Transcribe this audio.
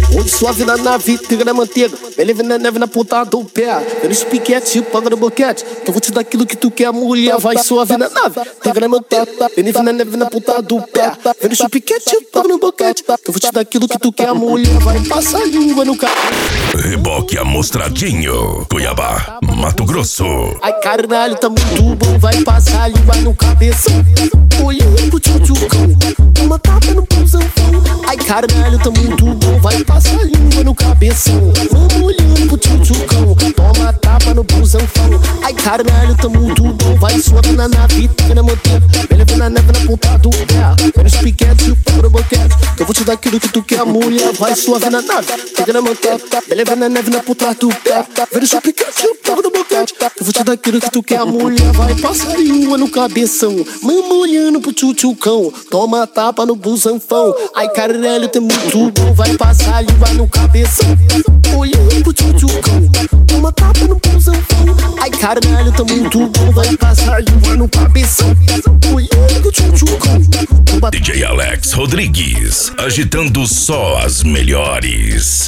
Hoje suave na nave, triga na manteiga. Vem leve na neve na ponta do pé. Vem nos piquete, paga no boquete. Que eu vou te dar aquilo que tu quer, mulher. Vai suave na nave, triga na manteiga. Vem leve na neve na ponta do pé. Vem nos piquete, paga no boquete. Que eu vou te dar aquilo que tu quer, mulher. Vai passar língua no carro. Reboque Amostradinho, Cuiabá, Mato Grosso. Ai caralho, tá muito bom. Vai passar língua no cabeção. Olhando pro tchutchucão, uma tapa no pulsão. Ai caralho, tá muito bom. Vai passar língua no cabeção. Vamos olhando pro tchutchucão, toma tapa no pulsão. Ai caralho, tá muito bom. Vai suave na nave, triga na manteiga. Vem leve na neve na ponta do pé. Vem nos piquetes e o pau no boquete. Que eu vou te dar aquilo que tu quer, mulher. Vai suave na nave, triga na manteiga. Vem leve na neve na ponta do pé. Vem nos piquetes e o pau no boquete. Que eu vou te dar aquilo que tu quer, mulher. Vai passar língua no cabeção. Mama olhando pro tchutchucão, toma tapa no busanfão. Ai caralho, tem muito bom. Vai passar língua no cabeção. Olhando pro tchutchucão, toma tapa no busanfão. Ai caralho, tá muito bom. Vai passar língua no cabeção. Olhando pro tchutchucão. DJ Alex Rodrigues, agitando só as melhores.